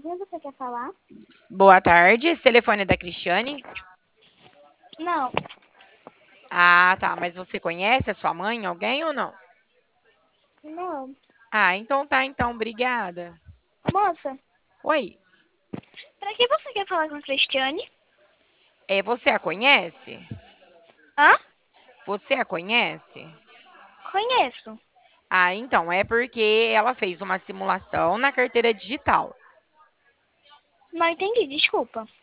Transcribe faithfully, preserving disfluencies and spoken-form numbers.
quem você quer falar? Boa tarde, esse telefone é da Cristiane? Não, Ah, tá, mas você conhece a sua mãe, alguém ou não? não. Ah, então tá, então, obrigada. Moça, Oi, pra que você quer falar com a Cristiane? é, você a conhece? Hã? Você a conhece? Conheço. Ah, então, é porque ela fez uma simulação na carteira digital. Não entendi, desculpa.